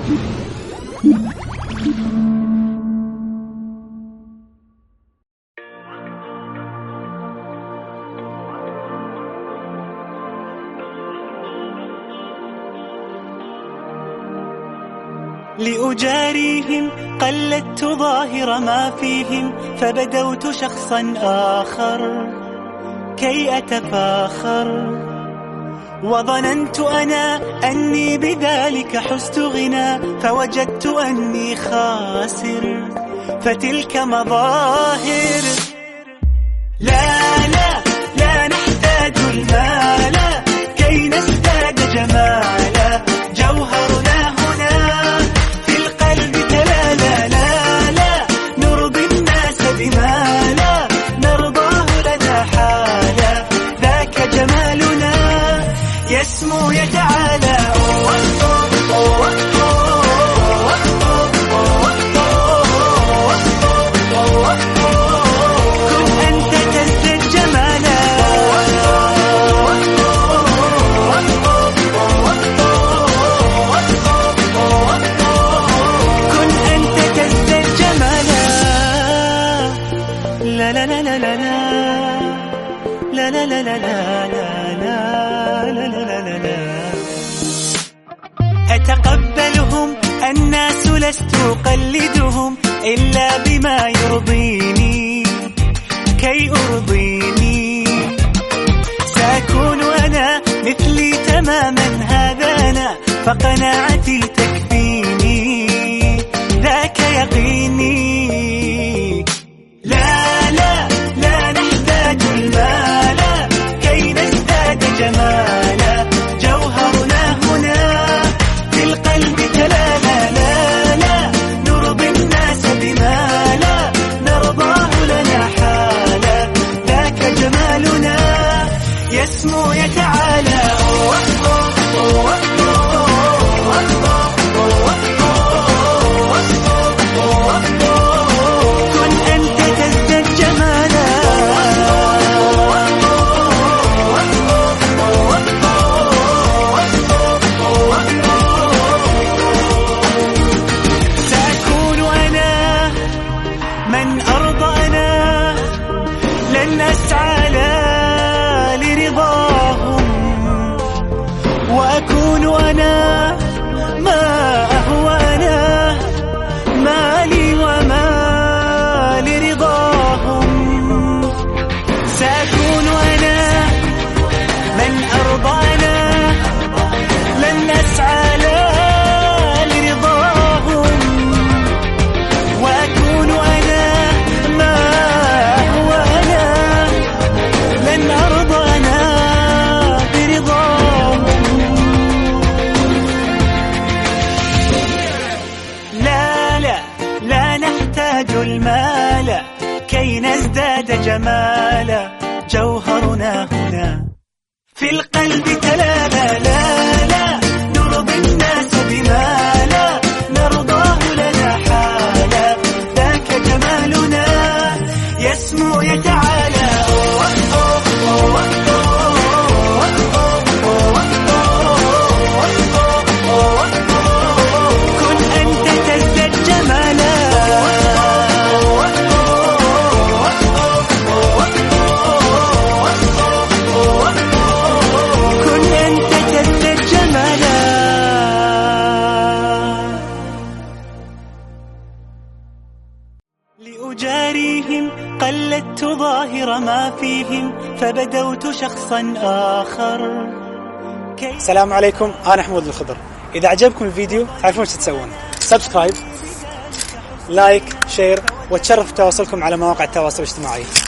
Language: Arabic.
لأجاريهم قلدت ظاهر ما فيهم، فبدوت شخصا آخر كي أتفاخر، وظننت أنا أني بذلك حزت غنى، فوجدت أني خاسر، فتلك مظاهر. لا لا لا نحتاج المال كي نزداد جمالا، جوهرنا هنا في القلب تلالا. لا لا نرضي الناس بما لا نرضاه لنا حالا، ذاك جمالنا يسمو يتعالى. أتقبلهم الناس لست أقلدهم، إلا بما يرضيني كي أرضيني. سأكون أنا مثلي تماما، هذا أنا فقناعتي تكفيني، ذاك يقيني. لا لا لا نحتاج المال كي نزداد جمالا، جوهرنا هنا في القلب تلالا. لا لا نرضي الناس بما لا نرضاه لنا حالا، ذاك جمالنا يسمو يتعالى. المال كي نزداد جمالا، جوهرنا هنا في القلب تلالا. لا لا نرضي الناس بما لا نرضاه لنا حالا، ذاك جمالنا يسمو يتعالى. لأجاريهم قلدت ظاهر ما فيهم، فبدوت شخصا آخر. السلام عليكم، أنا حمود الخضر. إذا عجبكم الفيديو تعرفون ايش تسوون، سبسكرايب، لايك، شير، وتشرف تواصلكم على مواقع التواصل الاجتماعي.